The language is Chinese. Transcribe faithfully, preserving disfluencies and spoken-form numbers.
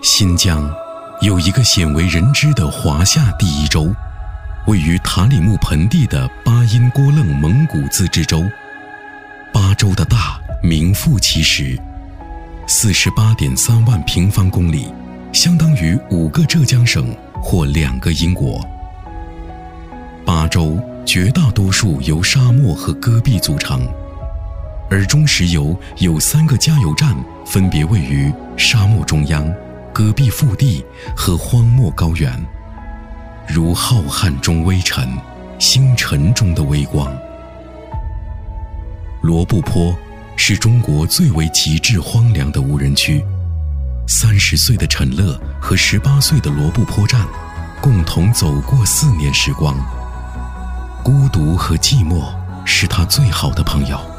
新疆有一个鲜为人知的华夏第一州，位于塔里木盆地的巴音郭楞蒙古自治州。巴州的大名副其实， 四十八点三万平方公里，相当于五个浙江省或两个英国。巴州绝大多数由沙漠和戈壁组成，而中石油有三个加油站，分别位于沙漠中央、戈壁腹地和荒漠高原，如浩瀚中微尘，星辰中的微光。罗布泊是中国最为极致荒凉的无人区，三十岁的陈乐和十八岁的罗布泊站共同走过四年时光，孤独和寂寞是他最好的朋友。